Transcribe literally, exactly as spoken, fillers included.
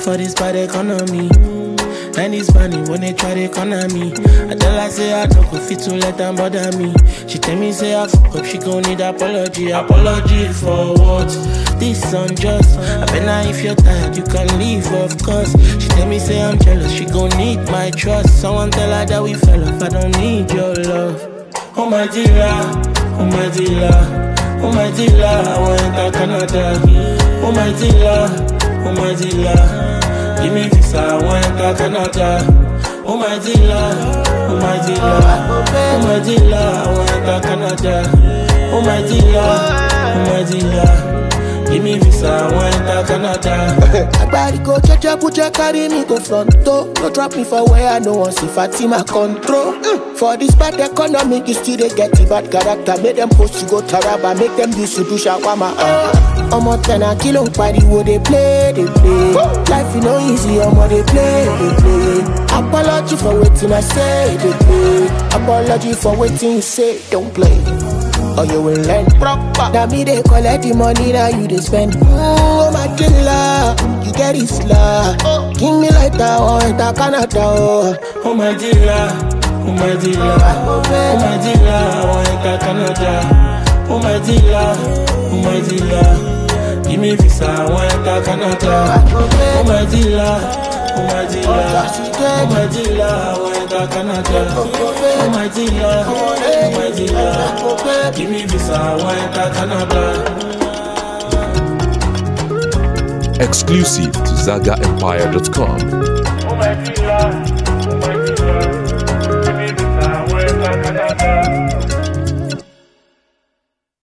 for this bad economy. And it's funny when they try to corner me. I tell her say I don't go fit to let them bother me. She tell me say I fuck up, she gon' need apology. Apology for what? This unjust. I bet now if you're tired you can leave, of course. She tell me say I'm jealous, she gon' need my trust. Someone tell her that we fell off, I don't need your love. Oh my dealer, oh my dealer, oh my dealer, I want enter Canada. Oh my dealer, oh my dealer, give me visa, I want enter Canada. Oh my dealer, oh my dealer, oh my dealer, I want enter Canada. Oh my dealer, oh my dealer, give me visa, I want enter Canada. Agbari go checha pucha carry me go fronto. No drop me for where I know one see Fatima control. Mm. For this bad economy, you still they get the bad character. Make them post to go Taraba, make them use to do shawama. Uh. Omo ten a kilo party wo they play, they play. Life is no easy, omo they play, they play. Apology for waiting I say, they play. Apology for waiting you say, don't play. Or you will learn proper. Now me they collect the money that you they spend. Mm, oh my killer, you get it slow. Oh. Give me like that, oh, enter Canada. Oh, oh my dealer, oh my dealer, oh my dealer, I want enter Canada. Oh my dealer, oh my dealer, give me visa, I want enter Canada. Oh my dealer, oh my dealer, oh my dealer, I want enter Canada. Oh my dealer, oh my dealer, give me visa, I want enter Canada. Exclusive to Zaga Empire dot com.